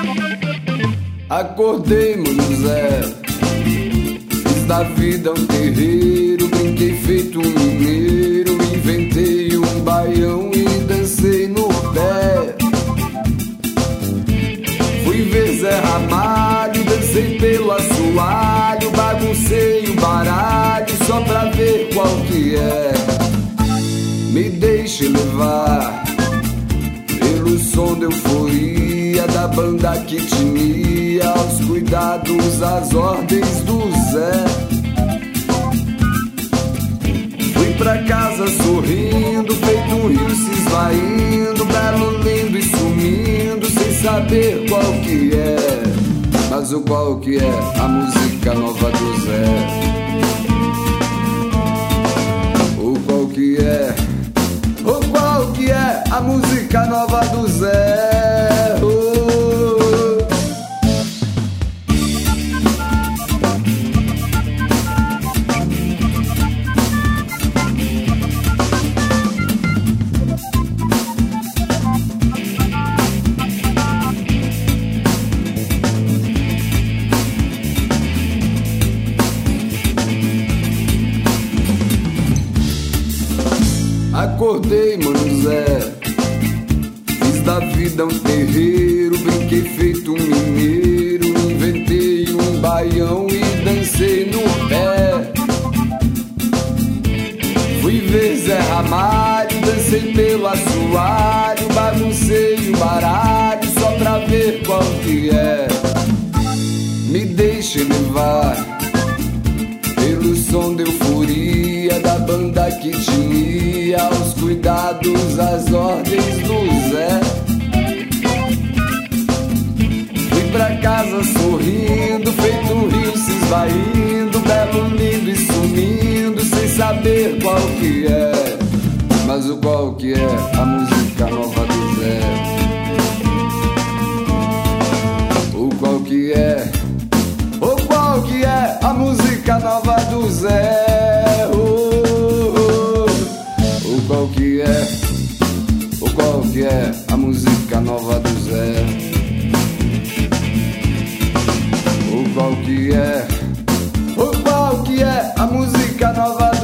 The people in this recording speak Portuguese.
Acordei, mano Zé, fiz da vida um terreiro, brinquei feito um mineiro, inventei um baião e dancei no pé. Fui ver Zé Ramalho, dancei pelo assoalho, baguncei o baralho só pra ver qual que é. Me deixe levar pelo som da euforia da banda que tinha aos cuidados, as ordens do Zé. Fui pra casa sorrindo, feito um rio se esvaindo, belo, lindo e sumindo, sem saber qual que é. Mas o qual que é? A música nova do Zé. O qual que é? O qual que é? A música nova do Zé. Oh. Acordei, mano Zé, fiz da vida um terreiro, brinquei feito um mineiro, inventei um baião e dancei no pé. Fui ver Zé Ramalho, dancei pelo assoalho, baguncei o baralho só pra ver qual que é. Me deixe levar pelo som da euforia da banda que tinha aos cuidados, as ordens do Zé. Fui pra casa sorrindo, feito um rio se esvaindo, belo, lindo e sumindo, sem saber qual que é. Mas o qual que é? A música nova do Zé. O qual que é? O qual que é? A música nova do Zé. O qual que é? O qual que é? A música nova do Zé. O qual que é? O qual que é? A música nova